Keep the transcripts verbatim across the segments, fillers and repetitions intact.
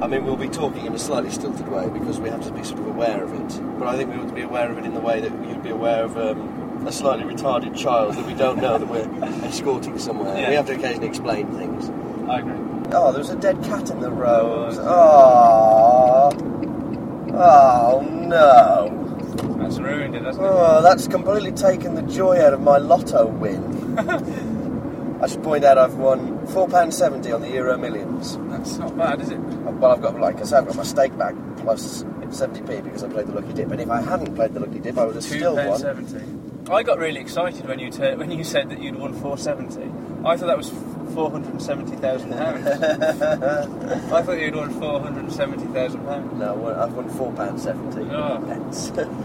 I mean, we'll be talking in a slightly stilted way because we have to be sort of aware of it. But I think we ought to be aware of it in the way that you'd be aware of um, a slightly retarded child that we don't know that we're escorting somewhere. Yeah. We have to occasionally explain things. I agree. Oh, there was a dead cat in the road. Oh, oh no. That's ruined it, hasn't it? Oh, that's completely taken the joy out of my lotto win. I should point out I've won four pounds seventy on the Euro Millions. That's not bad, is it? Well, I've got, like I said, I've got my stake bag plus seventy p because I played the Lucky Dip. And if I hadn't played the Lucky Dip, I would have still won. two pounds seventy. I got really excited when you ter- when you said that you'd won four seventy. I thought that was four hundred seventy thousand pounds. I thought you'd won four hundred seventy thousand pounds. No, I've won four pounds seventy. Oh. Pence.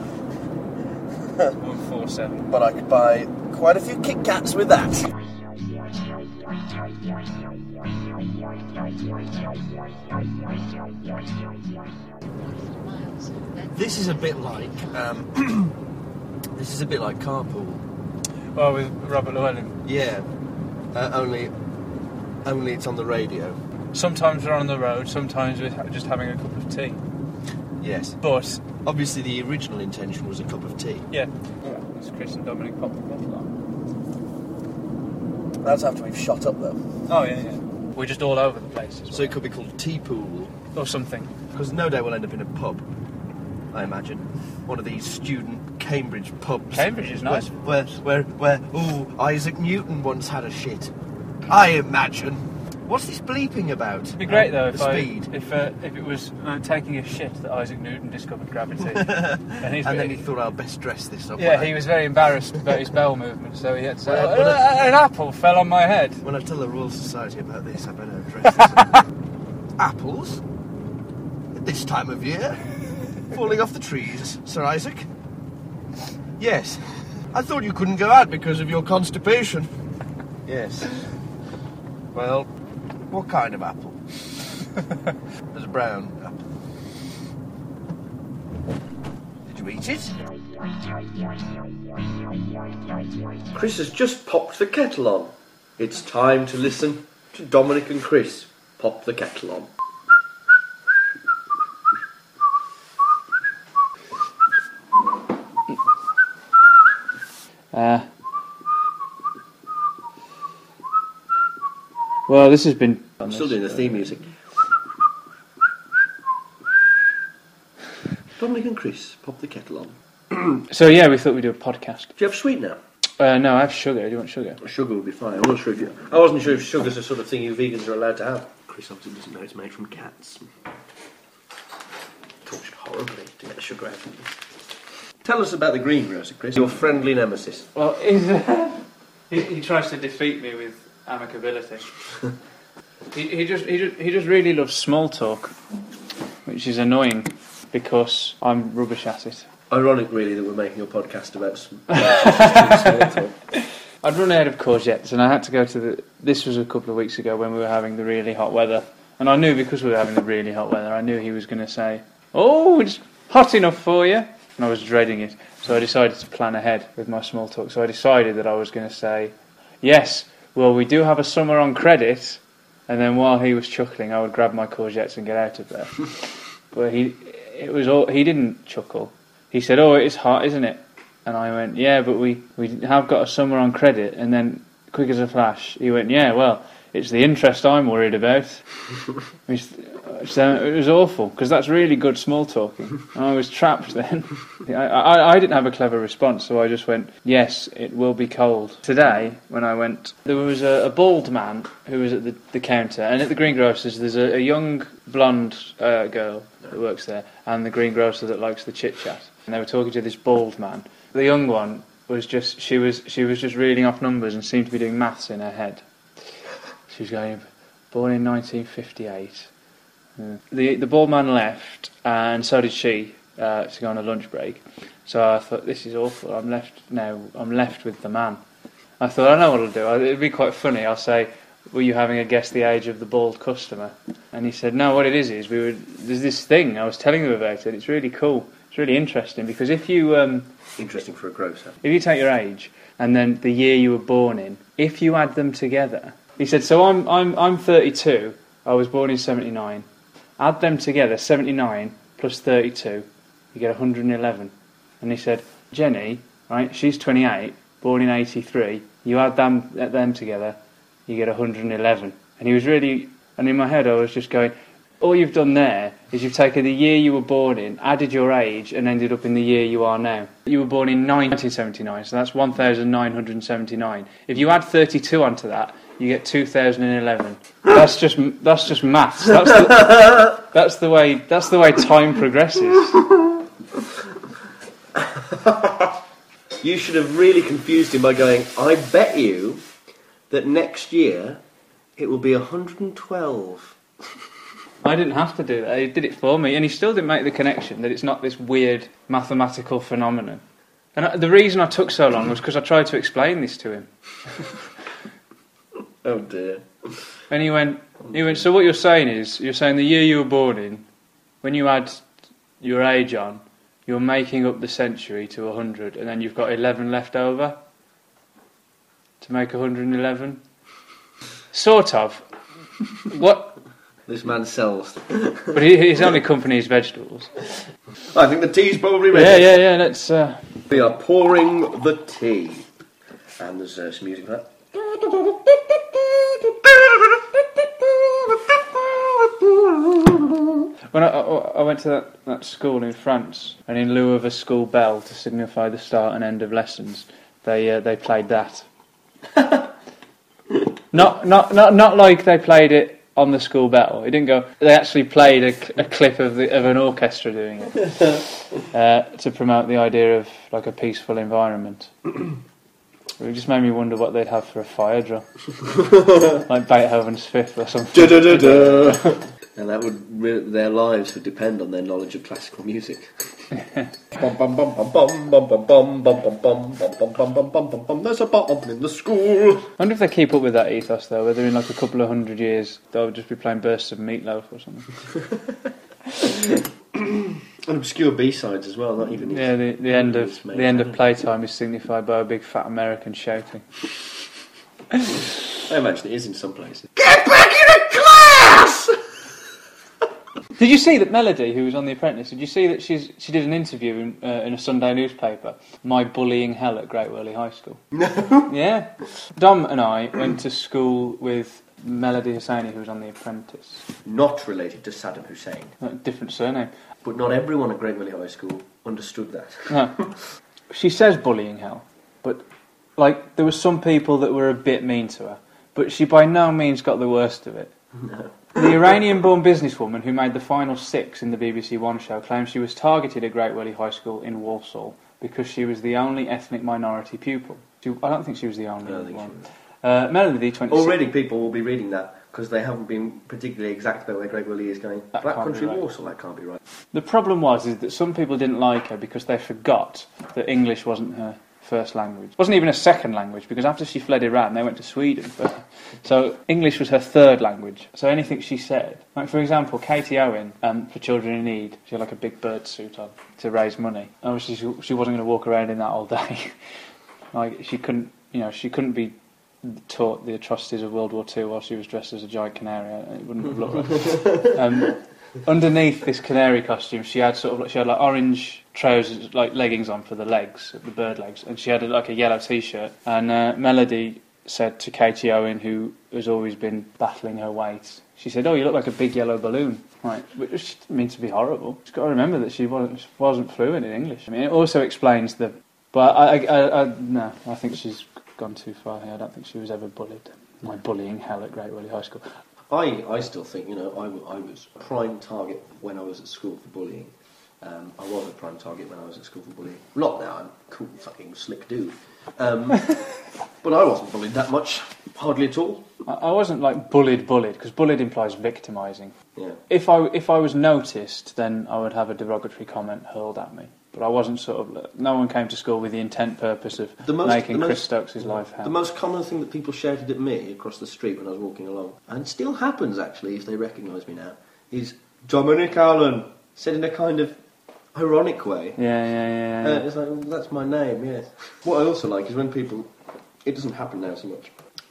One four seven. But I could buy quite a few Kit Kats with that. This is a bit like um, this is a bit like Carpool. Well, with Robert Llewellyn. Yeah, uh, only only it's on the radio. Sometimes we're on the road. Sometimes we're just having a cup of tea. Yes, but obviously the original intention was a cup of tea. Yeah, yeah. It's Chris and Dominic pop the kettle on. That's after we've shot up, though. Oh yeah, yeah. We're just all over the place as well. So it could be called Tea Pool or something. Because no doubt we'll end up in a pub. I imagine one of these student Cambridge pubs. Cambridge is nice. Where, where, where? where ooh, Isaac Newton once had a shit. I imagine. What's this bleeping about? It'd be great though the if I, speed. if uh, if it was uh, taking a shit that Isaac Newton discovered gravity, and, and he's then really, he thought, I'll best dress this up. Yeah, he was very embarrassed about his bowel movement, so he had to say, Well, oh, well, uh, an apple fell on my head. When I tell the Royal Society about this, I better dress this up. Apples? At this time of year? Falling off the trees, Sir Isaac? Yes. I thought you couldn't go out because of your constipation. Yes. Well, what kind of apple? There's a brown apple. Did you eat it? Chris has just popped the kettle on. It's time to listen to Dominic and Chris pop the kettle on. Uh, well, this has been... I'm still doing the theme music. Dominic and Chris, pop the kettle on. So yeah, we thought we'd do a podcast. Do you have sweet now? Uh, no, I have sugar. Do you want sugar? Sugar would be fine. I wasn't sure if you... I wasn't sure if sugar's the sort of thing you vegans are allowed to have. Chris obviously doesn't know it's made from cats. Tortured horribly to get the sugar out of it. Tell us about the greengrocer, Chris. Your friendly nemesis. Well, he's, uh, he, he tries to defeat me with amicability. he, he just he just he just really loves small talk, which is annoying because I'm rubbish at it. Ironic, really, that we're making a podcast about some small talk. I'd run out of courgettes, and I had to go to the. This was a couple of weeks ago when we were having the really hot weather, and I knew because we were having the really hot weather, I knew he was going to say, "Oh, it's hot enough for you," and I was dreading it. So I decided to plan ahead with my small talk. So I decided that I was going to say, "Yes, well, we do have a summer on credit," and then while he was chuckling, I would grab my courgettes and get out of there. But he, it was all. He didn't chuckle. He said, "Oh, it's hot, isn't it?" And I went, "Yeah, but we, we have got a summer on credit." And then, quick as a flash, he went, "Yeah, well, it's the interest I'm worried about." Which, so it was awful, because that's really good small talking. And I was trapped then. I, I, I didn't have a clever response, so I just went, "Yes, it will be cold." Today, when I went, there was a, a bald man who was at the, the counter, and at the greengrocer's there's a, a young blonde uh, girl that works there, and the greengrocer that likes the chit-chat. And they were talking to this bald man. The young one was just, she was she was just reading off numbers and seemed to be doing maths in her head. She was going, born in nineteen fifty-eight. Yeah. The the bald man left, and so did she, uh, to go on a lunch break. So I thought, this is awful. I'm left now. I'm left with the man. I thought, I know what I'll do. It'd be quite funny. I'll say, "Were you having a guess the age of the bald customer?" And he said, "No. What it is is we were. There's this thing I was telling you about it. It's really cool. It's really interesting because if you um, interesting for a grocer. If you take your age and then the year you were born in, if you add them together." He said, "So I'm I'm I'm thirty-two. I was born in seventy-nine. add them together, seventy-nine plus thirty-two, you get one hundred eleven. And he said, Jenny, right, she's twenty-eight, born in eighty-three, you add them, add them together, you get one hundred eleven. And he was really, and in my head I was just going, all you've done there is you've taken the year you were born in, added your age, and ended up in the year you are now. You were born in nineteen seventy-nine, so that's one thousand nine hundred seventy-nine. If you add thirty-two onto that, you get two thousand eleven. That's just that's just maths. That's the, that's the way that's the way time progresses. You should have really confused him by going, I bet you that next year it will be one hundred twelve. I didn't have to do that. He did it for me, and he still didn't make the connection that it's not this weird mathematical phenomenon. And I, the reason I took so long was because I tried to explain this to him. Oh dear. And he went, he went, so what you're saying is, you're saying the year you were born in, when you add your age on, you're making up the century to one hundred, and then you've got eleven left over to make one hundred eleven? Sort of. What? This man sells. But he, his only company is vegetables. I think the tea's probably ready. Yeah, yeah, yeah, let's... Uh... We are pouring the tea. And there's uh, some music for that. When I, I, I went to that, that school in France, and in lieu of a school bell to signify the start and end of lessons, they uh, they played that. not not not not like they played it on the school bell. It didn't go. They actually played a, a clip of the of an orchestra doing it uh, to promote the idea of like a peaceful environment. It just made me wonder what they'd have for a fire drill, like Beethoven's Fifth or something. Da, da, da, da. And that would re- their lives would depend on their knowledge of classical music. Bum bum bum bum bum bum bum bum bum bum bum bum bum bum bum bum bum. There's a bomb in the school. I wonder if they keep up with that ethos though. Whether in like a couple of hundred years they'll just be playing bursts of Meatloaf or something. And obscure B-sides as well. Not even. Yeah, the, the end of the end of playtime is signified by a big fat American shouting. I imagine it is in some places. Get back into class! Did you see that Melody, who was on The Apprentice, did you see that she's she did an interview in, uh, in a Sunday newspaper, My Bullying Hell at Great Worley High School? No. Yeah. Dom and I went to school with Melody Hosseini, who was on The Apprentice. Not related to Saddam Hussein. Uh, different surname. But not everyone at Great Worley High School understood that. No. She says bullying hell, but like there were some people that were a bit mean to her, but she by no means got the worst of it. No. The Iranian-born businesswoman who made the final six in the B B C One show claims she was targeted at Great Worley High School in Walsall because she was the only ethnic minority pupil. She, I don't think she was the only I don't think one. she was. Uh, Melody, twenty-six. Already people will be reading that because they haven't been particularly exact about where Great Worley is going. That Black can't be Country right. Walsall, that can't be right. The problem was is that some people didn't like her because they forgot that English wasn't her first language. It wasn't even a second language because after she fled Iran, they went to Sweden. But, so English was her third language. So anything she said, like for example, Katie Owen um, for Children in Need, she had like a big bird suit on to raise money. Obviously, she, she wasn't going to walk around in that all day. Like she couldn't, you know, she couldn't be taught the atrocities of World War Two while she was dressed as a giant canary. It wouldn't have looked right. Um, underneath this canary costume, she had sort of like, she had like orange trousers, like leggings on for the legs, the bird legs, and she had like a yellow T-shirt. And uh, Melody said to Katie Owen, who has always been battling her weight, she said, "Oh, you look like a big yellow balloon." Right, which she didn't mean to be horrible. She's got to remember that she wasn't wasn't fluent in English. I mean, it also explains the. But I, I, I, I no, I think she's gone too far here. I don't think she was ever bullied. My bullying hell at Great Worley High School. I, I still think, you know, I, w- I was a prime target when I was at school for bullying. Um, I was a prime target when I was at school for bullying. Not now, I'm a cool fucking slick dude. Um, but I wasn't bullied that much, hardly at all. I, I wasn't like bullied, bullied, because bullied implies victimising. Yeah. If I if I was noticed, then I would have a derogatory comment hurled at me. But I wasn't sort of. No one came to school with the intent purpose of The most- making the Chris most- Stokes' life hell. The most common thing that people shouted at me across the street when I was walking along, and it still happens actually if they recognise me now, is Dominic Allen, said in a kind of ironic way. Yeah, yeah, yeah. Uh, yeah. it's like, well, that's my name, yes. What I also like is when people, it doesn't happen now so much,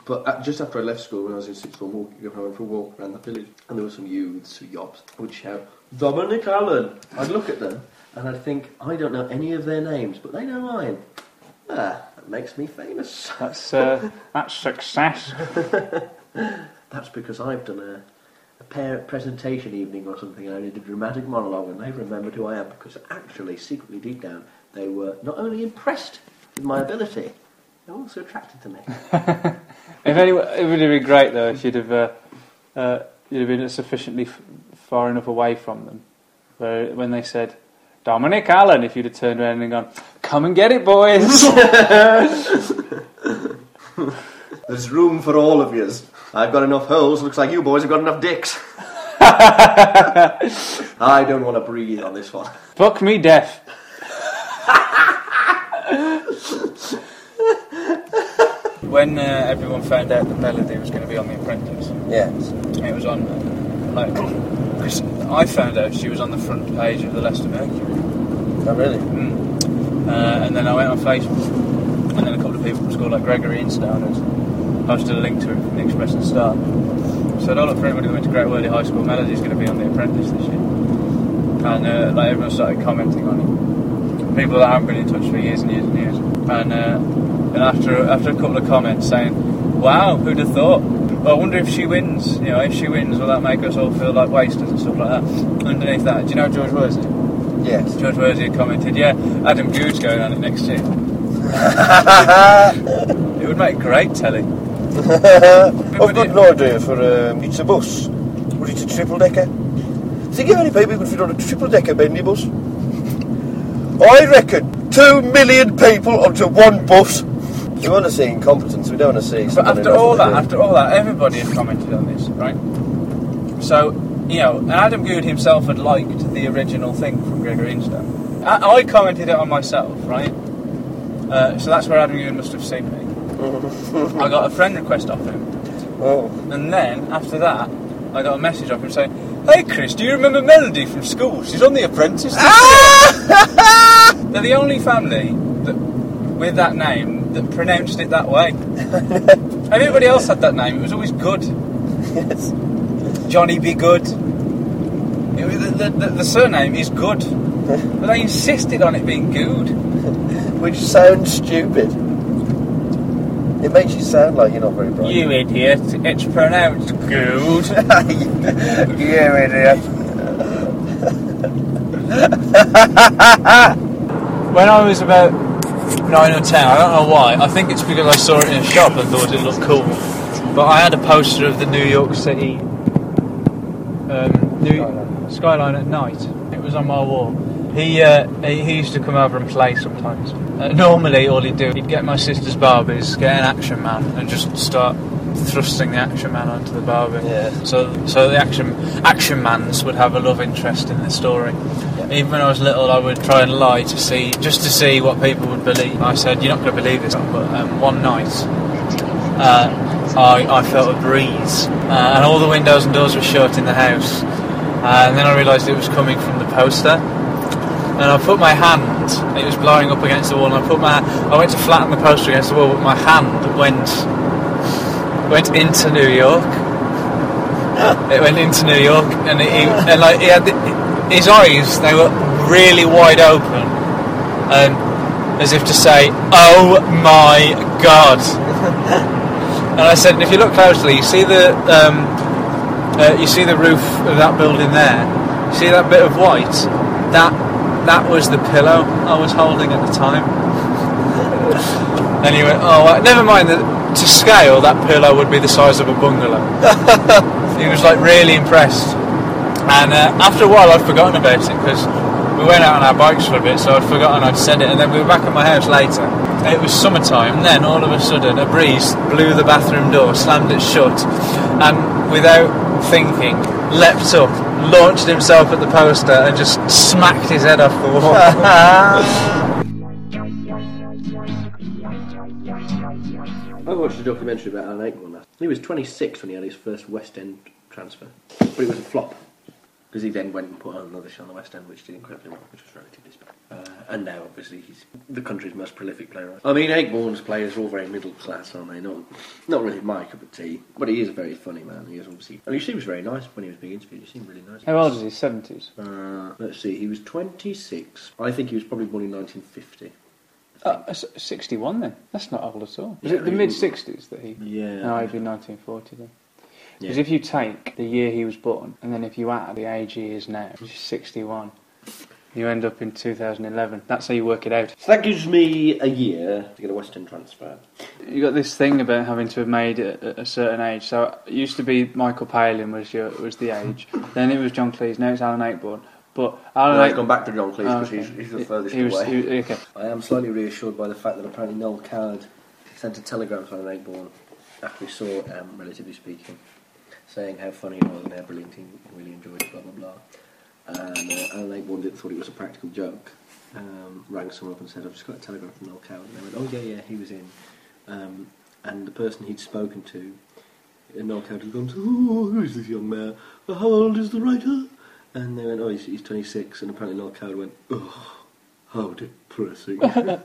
But uh, just after I left school, when I was in sixth form, walking, I went for a walk around the village, and there were some youths who yobs would shout, Dominic Allen! I'd look at them, and I'd think, I don't know any of their names, but they know mine. Ah, that makes me famous. That's uh, that's success. That's because I've done a, a parent presentation evening or something, and I did a dramatic monologue, and they've remembered who I am, because actually, secretly deep down, they were not only impressed with my ability, they were also attracted to me. If anyone, it would have been great though if you'd have uh, uh, you'd have been sufficiently f- far enough away from them, where when they said Dominic Allen, if you'd have turned around and gone, "Come and get it, boys." There's room for all of yous. I've got enough holes. Looks like you boys have got enough dicks. I don't want to breathe on this one. Fuck me deaf. When uh, everyone found out that Melody was going to be on The Apprentice, Yes. it was on, uh, like, because I found out she was on the front page of the Leicester Mercury. Oh, really? Mm. Uh, and then I went on Facebook, and then a couple of people from school, like Gregory Instown, had posted a link to it from the Express and Star. Said, oh look, for everybody who went to Great Worley High School, Melody's going to be on The Apprentice this year. And uh, like everyone started commenting on it. People that haven't been in touch for years and years and years. And uh, and after after a couple of comments saying, wow, who'd have thought? I wonder if she wins. You know, if she wins, will that make us all feel like wasters and stuff like that? Underneath that, do you know George Worsley? Yes. George Worsley had commented, yeah, Adam Goode's going on it next year. It would make great telly. I've got an idea for um, it's a bus. But it's a triple decker. Think how many people you could fit on a triple decker bendy bus? I reckon two million people onto one bus. We want to see incompetence. We don't want to see. But after all that, after all that, everybody had commented on this, right? So, you know, and Adam Goode himself had liked the original thing from Gregory Instown. I, I commented it on myself, right? Uh, so that's where Adam Goode must have seen me. I got a friend request off him. Oh. And then, after that, I got a message off him saying, hey Chris, do you remember Melody from school? She's on The Apprentice this year. They're the only family that, with that name that pronounced it that way. Everybody else had that name, it was always Good. Yes. Johnny Be Good. It was, the, the, the surname is Good. But they insisted on it being Good. Which sounds stupid. It makes you sound like you're not very bright. You idiot, it's pronounced Good. You idiot. When I was about nine or ten, I don't know why, I think it's because I saw it in a shop and thought it looked cool, but I had a poster of the New York City um, New Skyline. Skyline at night. It was on my wall. He, uh, he he used to come over and play sometimes. Uh, normally all he'd do, he'd get my sister's Barbies, get an Action Man and just start thrusting the Action Man onto the Barbie. Yeah. So so the Action Action Mans would have a love interest in the story. Yeah. Even when I was little, I would try and lie to see, just to see what people would believe. I said, you're not going to believe this, but um, one night uh, I, I felt a breeze uh, and all the windows and doors were shut in the house. Uh, and then I realised it was coming from the poster. And I put my hand, it was blowing up against the wall, and I put my, I went to flatten the poster against the wall, but my hand went, went into New York. It went into New York, and it, and like he had the, his eyes, they were really wide open, um, as if to say, "Oh my God!" And I said, "If you look closely, you see the, um, uh, you see the roof of that building there. You see that bit of white? That." That was the pillow I was holding at the time." And he went, "Oh, well, never mind that. To scale, that pillow would be the size of a bungalow." He was like really impressed. And uh, after a while, I'd forgotten about it because we went out on our bikes for a bit, so I'd forgotten I'd said it. And then we were back at my house later. It was summertime. And then all of a sudden, a breeze blew the bathroom door, slammed it shut, and without thinking, leapt up, launched himself at the poster and just smacked his head off the wall. I watched a documentary about Alan Ayckbourn last. He was twenty-six when he had his first West End transfer, but it was a flop. Because he then went and put on another show on the West End, which did incredibly well, which was relatively special. Uh, and now, obviously, he's the country's most prolific player. I mean, Ayckbourn's players are all very middle class, aren't they? Not, not really my cup of tea, but he is a very funny man. He is obviously, and he seems very nice when he was being interviewed. He seemed really nice. How old is he? seventies? Uh, let's see, he was twenty-six. I think he was probably born in nineteen fifty. Uh, sixty-one then? That's not old at all. Was Yeah, it the he- mid-sixties that he... Yeah. No, he'd be nineteen forty then. Because Yeah. if you take the year he was born, and then if you add the age he is now, which is sixty-one, you end up in two thousand eleven. That's how you work it out. So that gives me a year to get a West End transfer. You got this thing about having to have made it at a certain age. So it used to be Michael Palin was your, was the age. Then it was John Cleese. Now it's Alan Ayckbourn. But Alan No, I've Ayckbourn... gone back to John Cleese because Oh, okay. he's, he's the furthest he was, away. he was, okay. I am slightly reassured by the fact that apparently Noel Coward sent a telegram to Alan Ayckbourn after he saw um, Relatively Speaking, saying how funny it was and how brilliant he really enjoyed it, blah blah blah. And uh, Alan Ayckbourn did, thought it was a practical joke. Um, rang someone up and said, "I've just got a telegram from Noel Coward." And they went, "Oh yeah, yeah, he was in." Um, and the person he'd spoken to, uh, Noel Coward had gone, "Oh, who is this young man? Well, how old is the writer?" And they went, "Oh, he's, he's twenty-six." And apparently Noel Coward went, "Oh, how depressing."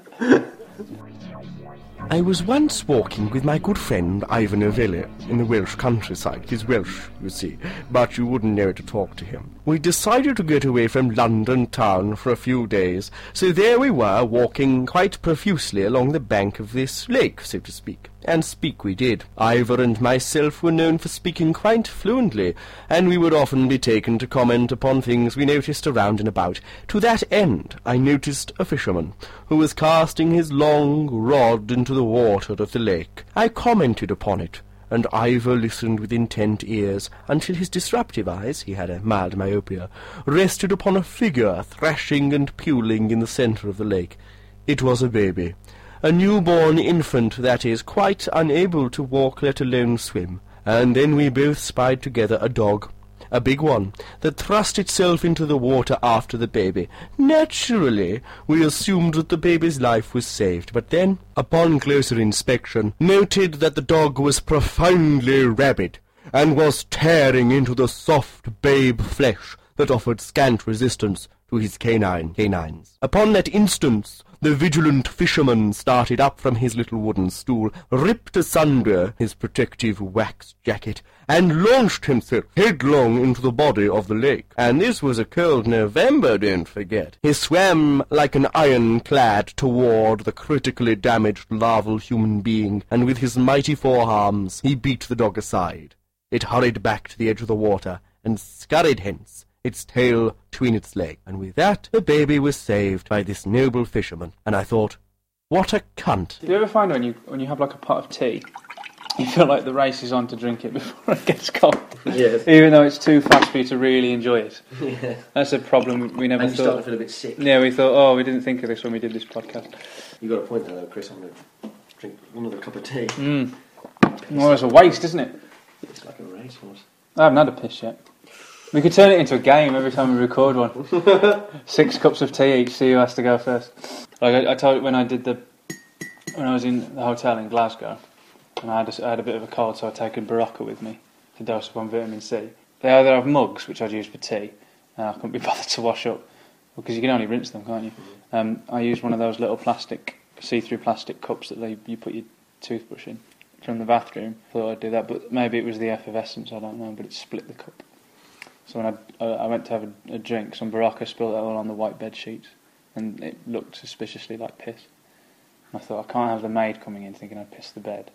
I was once walking with my good friend Ivan Novelli in the Welsh countryside. He's Welsh, you see, but you wouldn't know to talk to him. We decided to get away from London town for a few days, so there we were, walking quite profusely along the bank of this lake, so to speak. And speak we did. Ivor and myself were known for speaking quite fluently, and we would often be taken to comment upon things we noticed around and about. To that end, I noticed a fisherman, who was casting his long rod into the water of the lake. I commented upon it, and Ivor listened with intent ears, until his disruptive eyes, he had a mild myopia, rested upon a figure thrashing and puling in the centre of the lake. It was a baby. A newborn infant, that is, quite unable to walk, let alone swim. And then we both spied together a dog, a big one, that thrust itself into the water after the baby. Naturally, we assumed that the baby's life was saved, but then, upon closer inspection, noted that the dog was profoundly rabid, and was tearing into the soft babe flesh that offered scant resistance to his canine canines. Upon that instant, the vigilant fisherman started up from his little wooden stool, ripped asunder his protective wax jacket, and launched himself headlong into the body of the lake. And this was a cold November, don't forget. He swam like an ironclad toward the critically damaged larval human being, and with his mighty forearms he beat the dog aside. It hurried back to the edge of the water, and scurried hence, its tail between its legs. And with that, the baby was saved by this noble fisherman. And I thought, what a cunt. Do you ever find when you when you have like a pot of tea, you feel like the race is on to drink it before it gets cold? Yes. Even though it's too fast for you to really enjoy it. Yeah. That's a problem we- we never And you start to thought. feel a bit sick. Yeah, we thought, oh, we didn't think of this when we did this podcast. You got a point there, though, Chris. I'm going to drink another cup of tea. Mm. Well, it's a waste, isn't it? It's like a racehorse. I haven't had a piss yet. We could turn it into a game every time we record one. Six cups of tea each, see who has to go first. Like I, I told you when I did the, when I was in the hotel in Glasgow, and I had a, I had a bit of a cold, so I'd taken Berocca with me to dose up on vitamin C. They either have mugs, which I'd use for tea, and I couldn't be bothered to wash up, because you can only rinse them, can't you? Um, I used one of those little plastic, see-through plastic cups that they, you put your toothbrush in from the bathroom. Thought I'd do that, but maybe it was the effervescence, I don't know, but it split the cup. So when I, uh, I went to have a, a drink, some Berocca spilled it all on the white bed sheets, and it looked suspiciously like piss. And I thought, I can't have the maid coming in thinking I'd pissed the bed.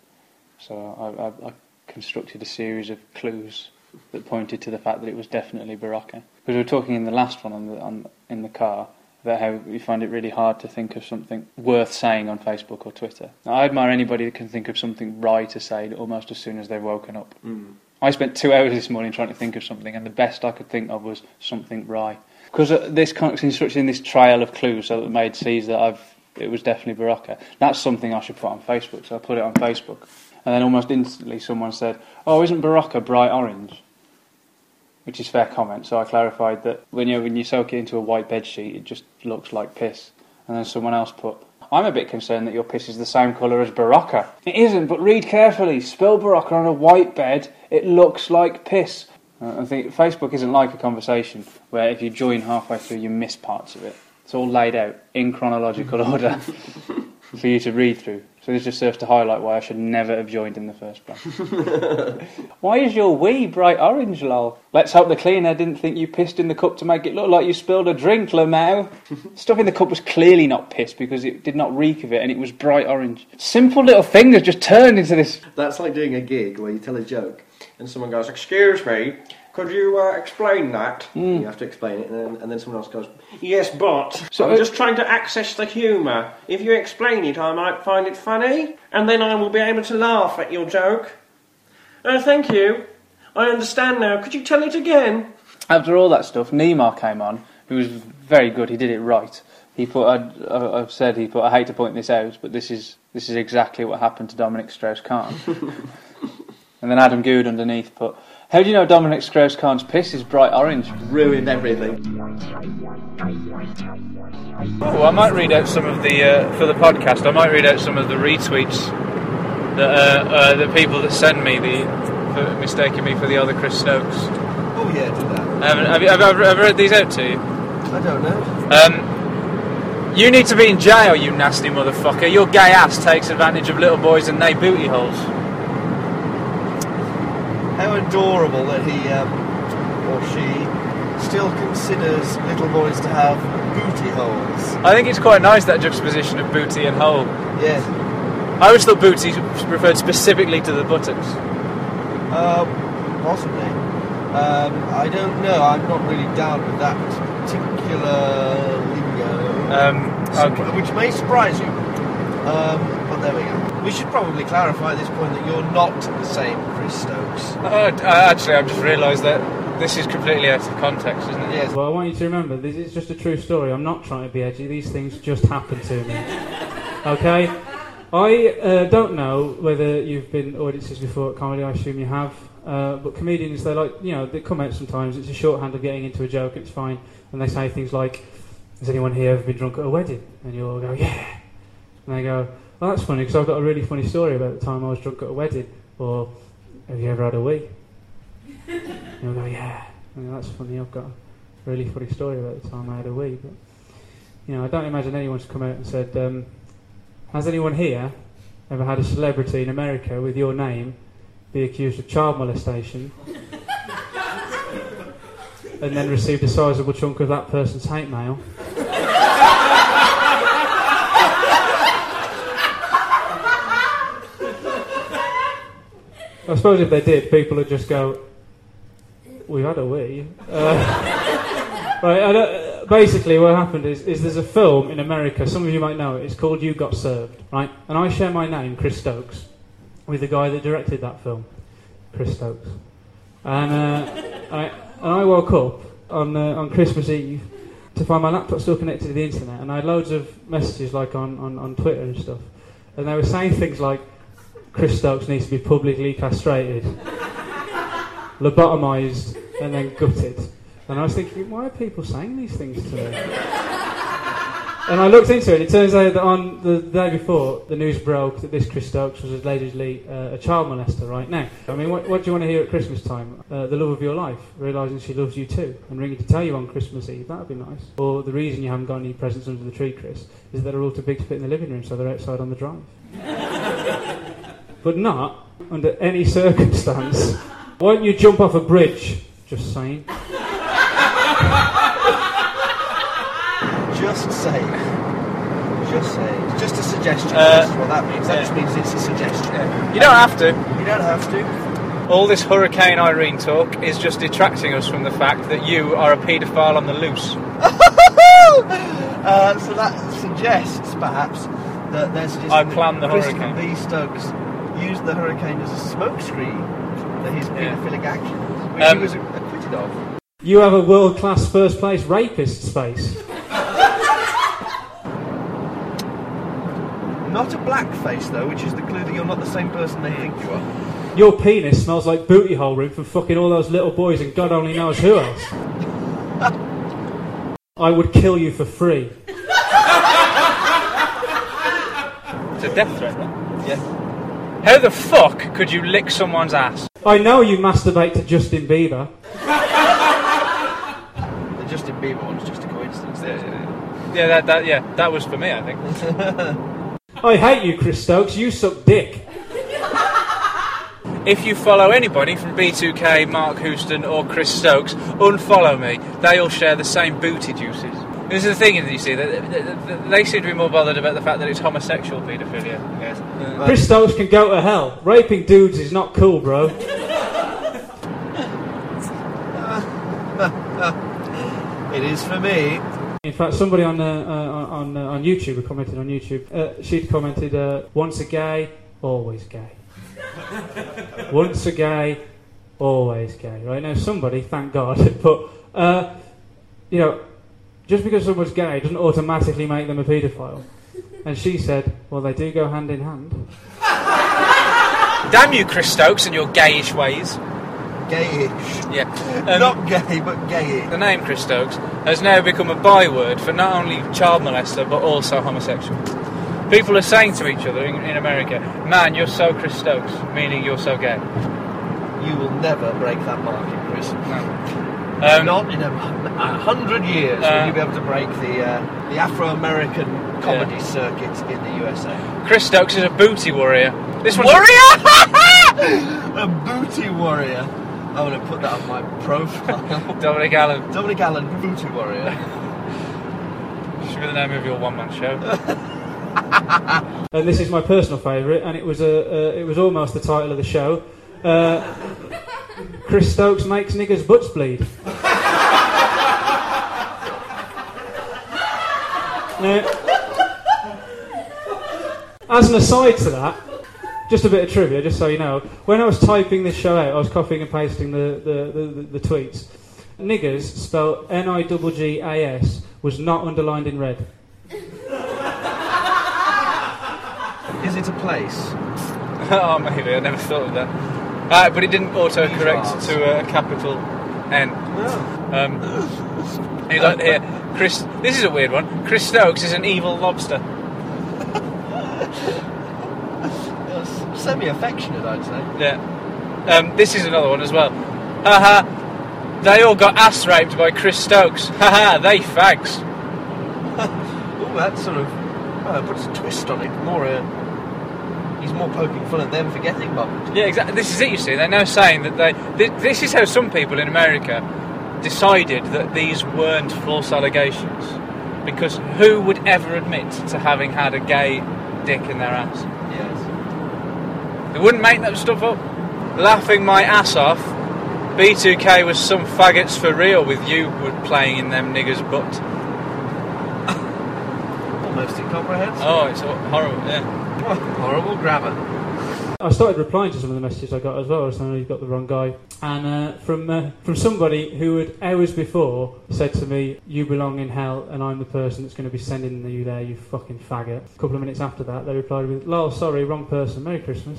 So I, I, I constructed a series of clues that pointed to the fact that it was definitely Berocca. Because we were talking in the last one on the, on, in the car about how we find it really hard to think of something worth saying on Facebook or Twitter. Now, I admire anybody that can think of something right to say almost as soon as they've woken up. Mm. I spent two hours this morning trying to think of something, and the best I could think of was something right. Because uh, this constructing this trail of clues so that the maid sees that I've it was definitely Berocca. That's something I should put on Facebook, so I put it on Facebook. And then almost instantly someone said, oh, isn't Berocca bright orange? Which is fair comment, so I clarified that when you when you soak it into a white bed sheet, it just looks like piss. And then someone else put, I'm a bit concerned that your piss is the same colour as Berocca. It isn't, but read carefully. Spill Berocca on a white bed, it looks like piss. Uh, I think Facebook isn't like a conversation where if you join halfway through you miss parts of it. It's all laid out in chronological order for you to read through. So this just serves to highlight why I should never have joined in the first place. Why is your wee bright orange, lol? Let's hope the cleaner didn't think you pissed in the cup to make it look like you spilled a drink, Lamau. Stuff in the cup was clearly not piss because it did not reek of it and it was bright orange. Simple little fingers just turned into this. That's like doing a gig where you tell a joke and someone goes, "Excuse me, could you uh, explain that?" Mm. You have to explain it, and then, and then someone else goes, "Yes, but so I'm uh, just trying to access the humour. If you explain it, I might find it funny, and then I will be able to laugh at your joke. Oh, thank you. I understand now. Could you tell it again?" After all that stuff, Neymar came on, who was very good. He did it right. He put. I'd, I've said he put. I hate to point this out, but this is this is exactly what happened to Dominic Strauss-Kahn. And then Adam Good underneath put, "How do you know Dominic Strauss-Kahn's piss is bright orange?" Ruined everything. Oh, I might read out some of the, uh, for the podcast, I might read out some of the retweets that uh, uh, the people that send me, the for mistaking me for the other Chris Stokes. Oh yeah, do that. Um, have you have I ever read these out to you? I don't know. Um, you need to be in jail, you nasty motherfucker. Your gay ass takes advantage of little boys and they booty holes. How adorable that he um, or she still considers little boys to have booty holes. I think it's quite nice, that juxtaposition of booty and hole. Yes. I always thought booty referred specifically to the buttocks. Uh, possibly. Um, I don't know. I'm not really down with that particular lingo. Um, okay. Which may surprise you. Um, but there we go. We should probably clarify at this point that you're not the same Chris Stokes. Uh, actually, I've just realised that this is completely out of context, isn't it? Yes. Well, I want you to remember, this is just a true story. I'm not trying to be edgy. These things just happen to me. Okay? I uh, don't know whether you've been audiences before at comedy. I assume you have. Uh, but comedians, they like, you know, they come out sometimes. It's a shorthand of getting into a joke. It's fine. And they say things like, "Has anyone here ever been drunk at a wedding?" And you all go, "Yeah." And they go, "Well, that's funny, because I've got a really funny story about the time I was drunk at a wedding." Or, "Have you ever had a wee?" And you'll go, "Yeah." And that's funny, I've got a really funny story about the time I had a wee. But, you know, I don't imagine anyone's come out and said, um, "Has anyone here ever had a celebrity in America with your name be accused of child molestation and then received a sizable chunk of that person's hate mail?" I suppose if they did, people would just go, "We've had a wee." Uh, right, and, uh, basically what happened is, is there's a film in America, some of you might know it, it's called You Got Served, right? And I share my name, Chris Stokes, with the guy that directed that film, Chris Stokes. And, uh, I, and I woke up on, uh, on Christmas Eve to find my laptop still connected to the internet, and I had loads of messages like on, on, on Twitter and stuff, and they were saying things like, "Chris Stokes needs to be publicly castrated, lobotomised, and then gutted." And I was thinking, why are people saying these things to me? And I looked into it. It turns out that on the day before, the news broke that this Chris Stokes was allegedly uh, a child molester right now. I mean, what, what do you want to hear at Christmas time? Uh, the love of your life, realising she loves you too, and ringing to tell you on Christmas Eve. That would be nice. Or the reason you haven't got any presents under the tree, Chris, is that they're all too big to fit in the living room, so they're outside on the drive. But not under any circumstance. Why don't you jump off a bridge? Just saying. Just saying. Just saying. It's just a suggestion. Uh, That's what that means. That yeah. just means it's a suggestion. Yeah. You don't have to. You don't have to. All this Hurricane Irene talk is just detracting us from the fact that you are a paedophile on the loose. uh, so that suggests, perhaps, that there's just I planned the Christopher hurricane. B. Stokes used the hurricane as a smokescreen for his Yeah. paedophilic actions, which Um, he was acquitted of. You have a world-class first-place rapist space. Not a black face, though, which is the clue that you're not the same person they think you are. Your penis smells like booty hole room from fucking all those little boys and God only knows who else. I would kill you for free. It's a death threat, then. Yeah. How the fuck could you lick someone's ass? I know you masturbate to Justin Bieber. Bieber one's just a coincidence. There, isn't it? Yeah, that, that, yeah, that was for me, I think. I hate you, Chris Stokes. You suck dick. If you follow anybody from B two K, Mark Houston or Chris Stokes, unfollow me. They all share the same booty juices. This is the thing, you see, they, they, they seem to be more bothered about the fact that it's homosexual paedophilia. Yes. Uh, Chris Stokes can go to hell. Raping dudes is not cool, bro. It is for me. In fact, somebody on uh, uh, on uh, on YouTube, who commented on YouTube, uh, she'd commented, uh, once a gay, always gay. Once a gay, always gay. Right now, somebody, thank God, but uh, you know, just because someone's gay doesn't automatically make them a paedophile. And she said, well, they do go hand in hand. Damn you, Chris Stokes, and your gayish ways. Gayish. Yeah. Um, Not gay, but gayish. The name Chris Stokes has now become a byword for not only child molester, but also homosexual. People are saying to each other in, in America, man, you're so Chris Stokes, meaning you're so gay. You will never break that market, Chris. No. Um, Um, Not in a, a hundred years uh, will you be able to break the uh, the Afro-American comedy Yeah. circuit in the U S A. Chris Stokes is a booty warrior. This one's Warrior! A booty warrior. I'm going to put that on my profile. Dominic Allen. Dominic Allen, booty warrior. Should be the name of your one-man show. And this is my personal favourite, and it was a uh, it was almost the title of the show. Uh, Chris Stokes makes niggers' butts bleed. Now, as an aside to that, just a bit of trivia, just so you know, when I was typing this show out, I was copying and pasting the, the, the, the, the tweets. Niggers, spelled N I G G A S, was not underlined in red. Is it a place? Oh, maybe, I never thought of that. Uh, but it didn't auto-correct Bars. to a capital N. No. Um, you got here, Chris. This is a weird one. Chris Stokes is an evil lobster. Semi-affectionate, I'd say. Yeah. Um, this is another one as well. Haha. They all got ass raped by Chris Stokes. Haha. They fags. Oh, that sort of uh, puts a twist on it. More, uh, he's more poking fun at them for getting bumped. Yeah, exactly. This is it. You see, they're now saying that they. Th- this is how some people in America decided that these weren't false allegations, because who would ever admit to having had a gay dick in their ass? Yes. They wouldn't make that stuff up. Laughing my ass off. B two K was some faggots for real with you playing in them niggers' butt. Almost incomprehensible. Oh, it's horrible, yeah. Horrible grammar. I started replying to some of the messages I got as well, so I know you've got the wrong guy. And uh, from uh, from somebody who had hours before said to me, you belong in hell and I'm the person that's going to be sending you there, you fucking faggot. A couple of minutes after that, they replied with, lol, sorry, wrong person, Merry Christmas.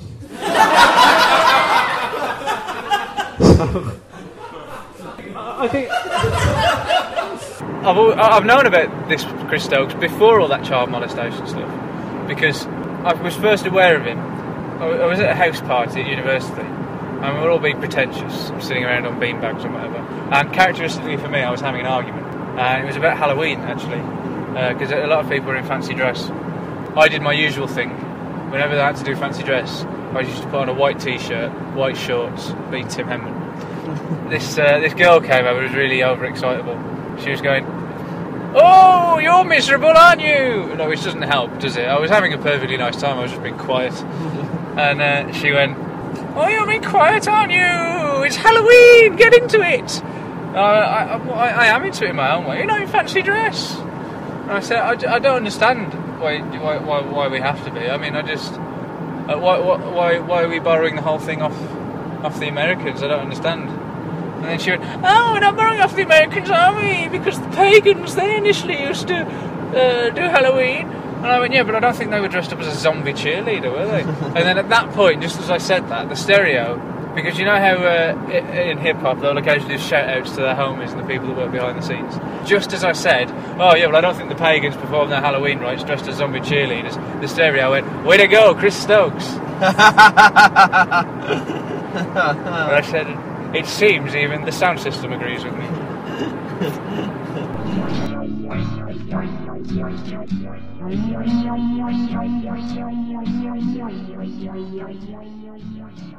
So, I think... I've, al- I've known about this Chris Stokes before all that child molestation stuff, because I was first aware of him. I w- I was at a house party at university, and we were all being pretentious, sitting around on beanbags or whatever. And characteristically for me, I was having an argument, and it was about Halloween actually, because uh, a lot of people were in fancy dress. I did my usual thing. Whenever they had to do fancy dress, I used to put on a white t-shirt, white shorts, be Tim Henman. This uh, this girl came over, was really overexcitable. She was going, "Oh, you're miserable, aren't you?" No, which doesn't help, does it? I was having a perfectly nice time. I was just being quiet, and uh, she went, "Oh, you're being quiet, aren't you? It's Halloween. Get into it." Uh, I, I, I am into it in my own way. You know, in fancy dress. And I said, I, I don't understand why, why why why we have to be. I mean, I just uh, why why why are we borrowing the whole thing off off the Americans? I don't understand. And then she went, "Oh, we're not borrowing off the Americans, are we? Because the pagans, they initially used to uh, do Halloween." And I went, "Yeah, but I don't think they were dressed up as a zombie cheerleader, were they?" And then at that point, just as I said that, the stereo, because you know how uh, in hip-hop they'll occasionally do shout-outs to their homies and the people that work behind the scenes. Just as I said, "Oh, yeah, well, I don't think the pagans perform their Halloween rites dressed as zombie cheerleaders," the stereo went, "Way to go, Chris Stokes." And I said, "It seems even the sound system agrees with me." Thank you.